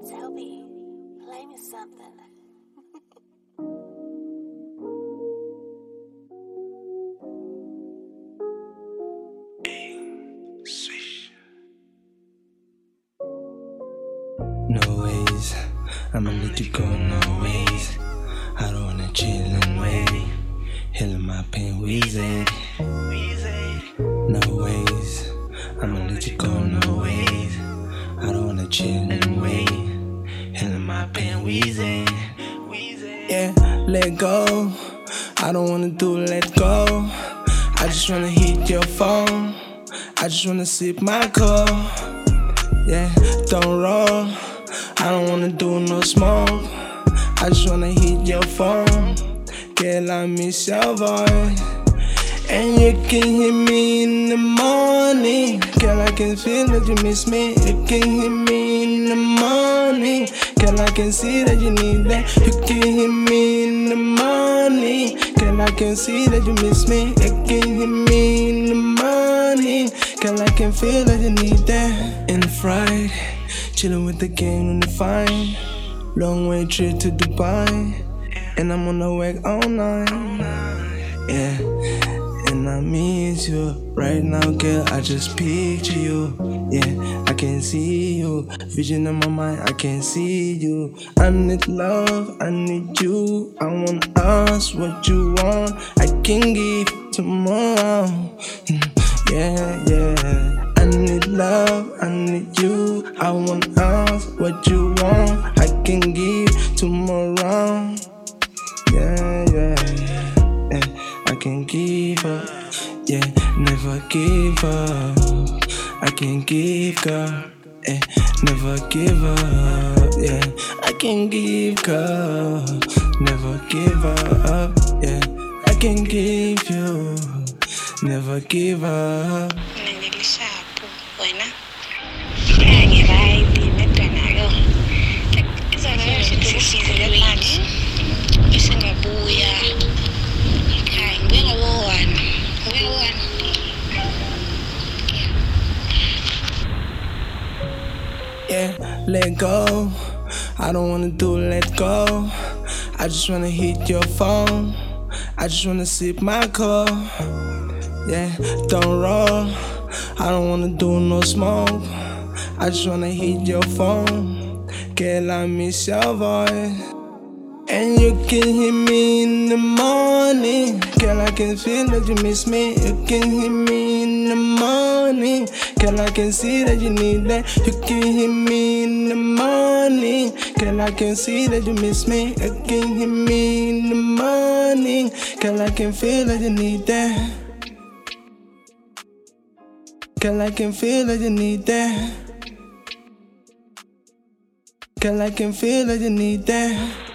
Toby, play me something. No ways, I'ma let you go, no ways. I don't wanna chill and wait. Healing my pain, wheezy. No ways, I'ma let you go, no ways. I don't wanna chill and wait. Healing my pain, wheezy. Yeah, let go. I don't wanna do let go. I just wanna hit your phone. I just wanna sip my cup. Yeah, don't roll. I don't wanna do no smoke. I just wanna hit your phone. Girl, I miss your voice. And you can hear me in the morning. Girl, I can feel that you miss me. You can hear me in the morning. Girl, I can see that you need that. You can hear me in the morning. Girl, I can see that you miss me. You can hear me in the morning. Girl, I can feel that you need that. In the Friday, chillin' with the gang on the fine. Long way trip to Dubai, and I'm on the work all night. Yeah, and I miss you right now, girl. I just picture you. Yeah, I can see you. Vision in my mind, I can see you. I need love, I need you. I wanna ask what you want. I can give tomorrow. Yeah, yeah. I need love, I need you. I wanna ask what you want. I can give tomorrow. Yeah, yeah, yeah. I can give up. Yeah, never give up. I can give, girl. Yeah, never give up. Yeah, I can give, girl. Never give up. Yeah, I can give you. Never give up. Nangilishapo wena ngiyayi nedanayo izona sisizile manje isingabuya ekhaya ngibuye ngabo-1 Yeah, let go. I don't wanna do let go. I just wanna hit your phone. I just wanna sip my cup. Yeah, don't roll. I don't wanna do no smoke. I just wanna hit your phone. Girl, I miss your voice. And you can hear me in the morning. Girl, I can feel that you miss me. You can hear me in the morning. Girl, I can see that you need that. You can hear me in the morning. Girl, I can see that you miss me. You can hear me in the morning. Girl, I can feel that you need that. Girl, I can feel that you need that. Girl, I can feel that you need that.